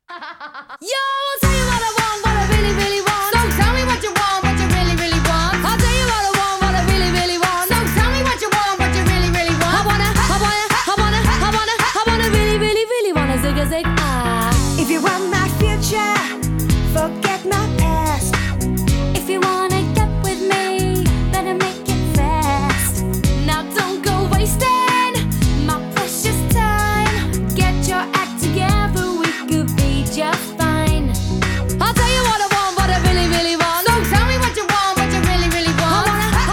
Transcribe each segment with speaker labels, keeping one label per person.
Speaker 1: Yo, I'll tell you what I want, what I really, really want. So tell me what you want, what you really, really want. I'll tell you what I want, what I really, really want. So tell me what you want, what you really, really want. I wanna really, really, really wanna zig a zig ah.
Speaker 2: If you want my future, forget my past.
Speaker 1: If you wanna get with me, better make it fast. Now don't go wasting my precious time. Get your act together, we could be just fine. I'll tell you what I want, what I really, really want. So tell me what you want, what you really, really want.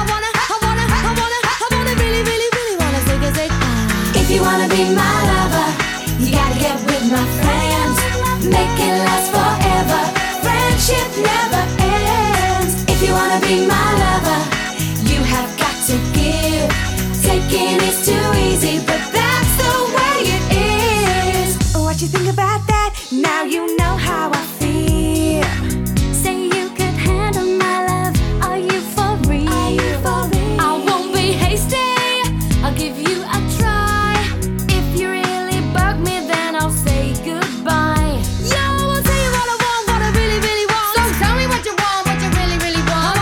Speaker 1: I wanna really, really, really wanna zig a zig ah.
Speaker 2: If you wanna be my lover, you gotta get with my friends. Make it last forever. Friendship never ends. If you wanna be my lover, you have got to give. Taking is too easy, but that's the way it is. What you think about that? Now you know how I feel.
Speaker 1: Say you could handle my love. Are you for real? I won't be hasty. I'll give you a try. If you really bug me, then I'll say goodbye. Yo, I'll tell you what I want, what I really, really want. So tell me what you want, what you really, really want.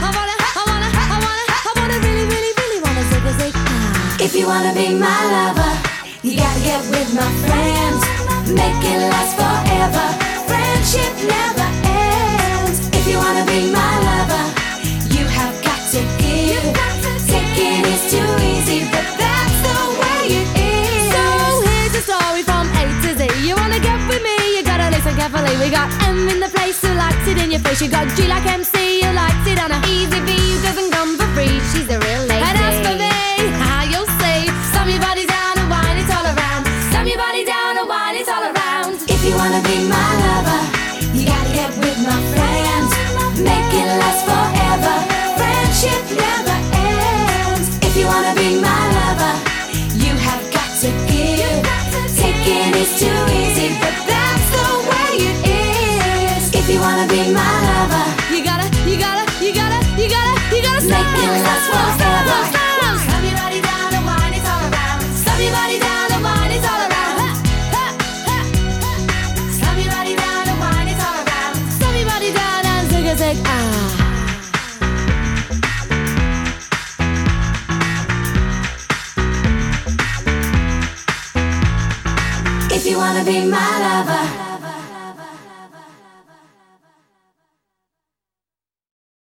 Speaker 1: I wanna really, really, really wanna zig a zig ah.
Speaker 2: If you wanna be my lover, you gotta get with my friends. Make it last forever. Friendship never ends. If you wanna be my lover, you have got to give. Taking is too easy, but that's the way it is.
Speaker 1: So here's your story from A to Z. You wanna get with me, you gotta listen carefully. We got M in the place who likes it in your face. You got G like MC who likes it on a easy V who doesn't come for free. She's a real lady. And as for me, how you'll see, slam your body down and wine it all around. Slam your body down and wine it all around.
Speaker 2: If you wanna be my lover, you gotta get with my friends. Make it last forever. Friendship never ends. If you wanna be my lover, you have got to give. Taking is too easy, but that's the way it is. If you wanna be my lover,
Speaker 1: You gotta
Speaker 2: make it last forever.
Speaker 1: Slam your body down and wine it all around. Slam your body down and wine it all around. Slam your body down and wine it all around. Slam your body down and zig a zig ah.
Speaker 2: If you wanna be my lover,